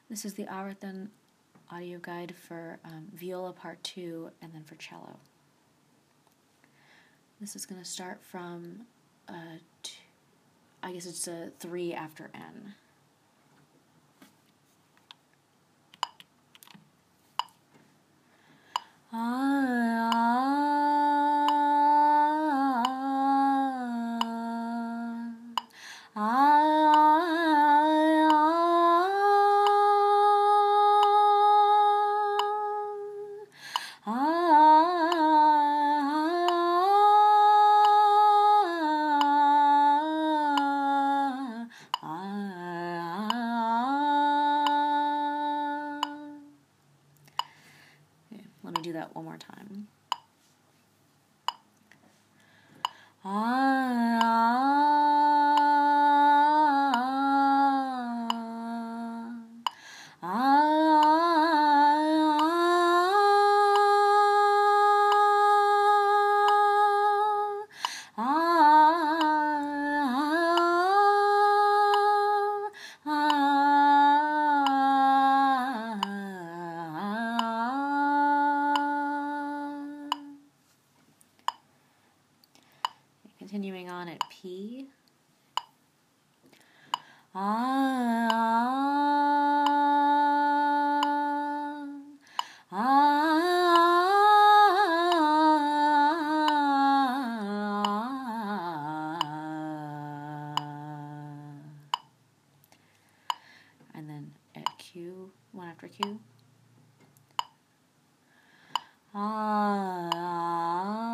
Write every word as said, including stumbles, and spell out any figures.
This is the Avarthan audio guide for um, viola part two and then for cello. This is going to start from, uh, two, I guess it's a three after N. Let me do that one more time. Continuing on at P. Ah, ah, ah, and then at Q, one after Q. Ah, ah.